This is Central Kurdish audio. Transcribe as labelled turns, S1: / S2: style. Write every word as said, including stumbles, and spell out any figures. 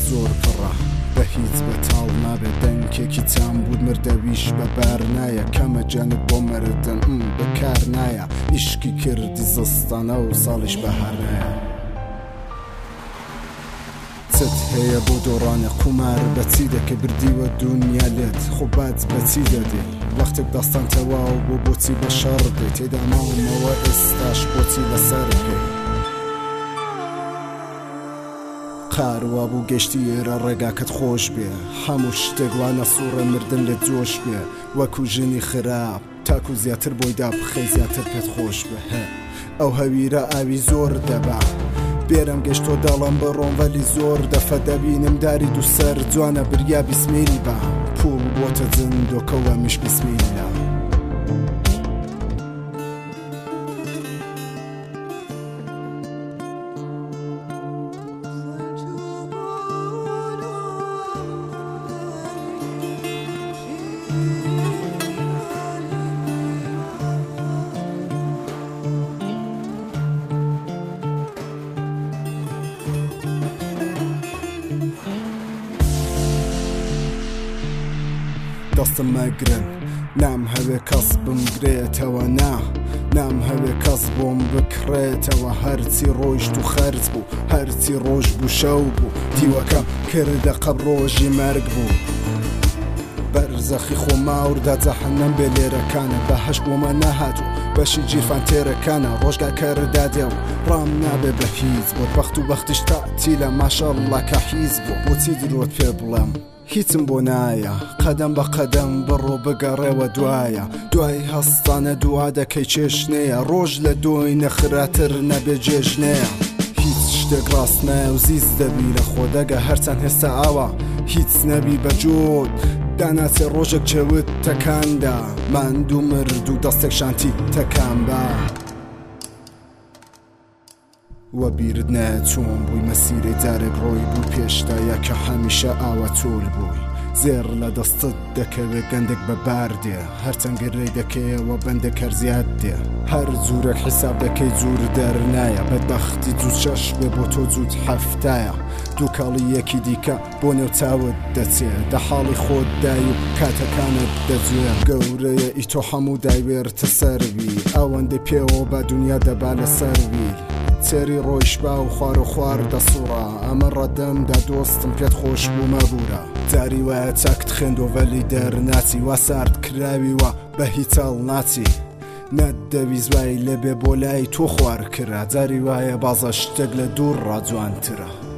S1: زۆر پڕە بە هیچ بەتاڵ نابێت دەنگێکی چام بود مردەویش بە بار نایە کەمە جەنت بۆ مردن بەکار نایە ئیشکی کردی زستانە و ساڵیش بەهار نایە چت هەیە بۆ دۆڕانە قومار بەچی دەکە بردیوە دنیا لێت خوبات بەچی دەدێ وەختێک داستان تەواو بۆ بۆچی بە شەڕ دێ تێدا ماومەوە ئێستاش بۆچی لەسەر بکەی قاروا بوو گەشتی ئێرە ڕێگاکەت خۆش بێ هەموو شتێک وانە سوورە مردن لە جۆش بێ وەکو ژنی خراپ تاکو زیاتر بۆی دابخەی زیاتر پێت خۆش بێ ئەو هەویرە ئاوی زۆر دەبا بێرم گەشتۆ داڵم بڕۆم وەلی زۆر دەفە دەبینم داری دووسەر جوانە بریا بیسمیلی بە پوڵ بۆتە جندۆکەوە میش بیسمیلە دەستم مەگرن نام هەوێ کەس بمگرێتەوە نا نام هەوێ کەس بۆم بکڕێتەوە هەرچی ڕۆیشت و خەرج بوو هەرچی ڕۆژ بوو شەو بوو دیوەکەم کردە قەب ڕۆژی مەرگ بوو بەرزەخی خۆماوردا جەحەنەم بێ لێرەکانە بەهەشت بۆمە نەهاتوو بەشی جیرفان تێرەکانە ڕۆژگا کەردادێ و ڕام نابێ بە هیچ بۆ بەخت و بەختیش تاعتیلە ماشەڵڵا کە حیز بوو بۆچی درۆت پێ بڵێم هیچم بۆ نایە قەدەم بە قەدەم بڕۆ بگەڕێوە دوایە دوای هەستانە دوا دەکەی چێشنەیە ڕۆژ لە دۆی نەخراتر نەبێ جێژنەیە هیچ شتێک ڕاست نایە و زیز دەبی لە خۆدەگە هەرچەند هێستا ئاوە هیچ نەبی بەجۆت داناچێ ڕۆژێک چێوت تەکاندا ماند و مرد و دەستێک شانتی تەکان بە وە بیرت نایە چۆن بووی مەسیرەی جارێک ڕۆی بوو پێشدایە کە هەمیشە ئاوە چۆل بووی زێر لە دەستت دەکەوێت گەندێک بە بار دێ هەرچەند گەرەی دەکەیەوە بەندێک هەرزیات دێ هەر جوورێک حیساب دەکەی جوور دەرنایە بەدبەختی جووت شەش بێ بۆ تۆ جووت هەفتایە دووکاڵی یەکی دیکە بۆ نێو چاوت دەچێ دە حاڵی خۆت دای و کاتەکانت دەجوێ گەورەیە ئی تۆ هەموو دایوێرتە سەروی ئەوەندە پێوە بە دنیا دەبا لە سەروی سێری ڕۆیش با و خوار و خوار دەسوڕە ئەمە ڕەدەمدا دۆستم پێت خۆش بوو مەبوورە جاری وایە چاکت خوێندۆ وەلی دەرناچی وا سارد کراویوە بە هیچەڵ ناچی نەدەوی زوای لەبێ بۆ لای تۆ خوار کرا جاری وایە بازە شتێک لە دوور ڕاجوانترە